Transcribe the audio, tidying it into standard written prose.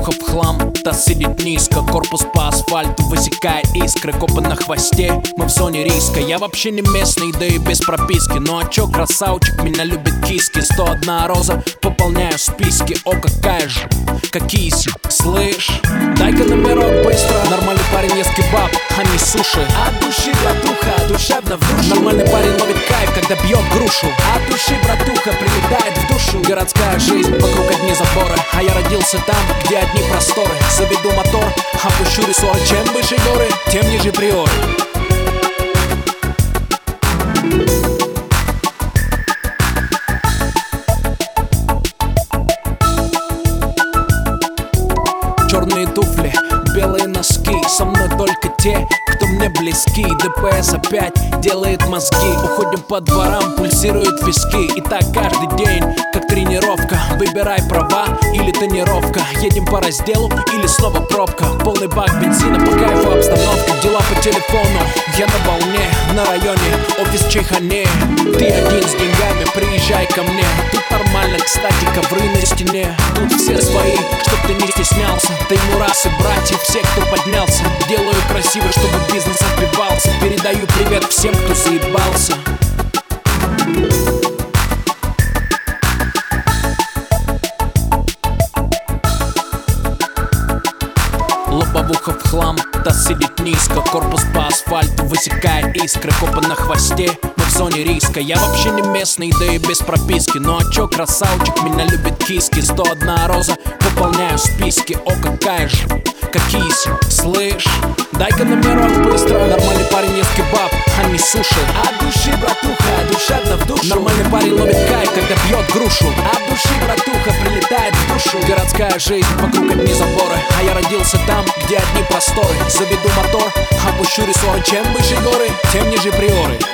Лобовуха в хлам, таз сидит низко, корпус по асфальту, высекая искры. Копы на хвосте, мы в зоне риска. Я вообще не местный, да и без прописки. Ну а чё, красавчик, меня любит киски. 101 роза, пополняю списки. О, какая же, какие слышь, дай-ка номерок быстро. Нормальный парень ест кебаб, а не суши. От души, братуха, душевно в душу. Нормальный парень ловит кайф, когда бьет грушу. От души, братуха, прилетает в душу. Городская жизнь, вокруг одни заборы, а я родился там, где одни просторы. Заведу мотор, опущу рессоры. Чем выше горы, тем ниже приоры. Черные туфли, белые носки. Со мной только те, кто мне близки. ДПС опять делает мозги. Уходим по дворам, пульсируют виски. И так каждый день, как тренировка. Выбирай права или тонировка. Едем по разделу или снова пробка. Полный бак бензина, по кайфу обстановка. Дела по телефону, я на волне. На районе офис чайхане. Ты один с деньгами, приезжай ко мне. Тут нормально, кстати, ковры на стене. Тут все свои, чтоб ты не стеснялся. Таймурасы, братья, все, кто поднялся. Делаю красиво, чтобы бизнес отбивался. Передаю привет всем, кто заебался. Лобовуха в хлам, таз сидит низко, корпус по асфальту, высекая искры. Копы на хвосте, мы в зоне риска. Я вообще не местный, да и без прописки. Ну а чё, красавчик, меня любит киски. 101 роза, пополняю списки. О, какая же, какие слышь, дай-ка номерок быстро. Нормальный парень ест кебаб, а не суши. От души, братуха, душевно в душу. Нормальный парень ловит кайф, когда бьет грушу. От души, братуха, прилетает в душу. Городская жизнь, вокруг одни заборы, а я родился там, где одни просторы. Заведу мотор, опущу рессоры. Чем выше горы, тем ниже приоры.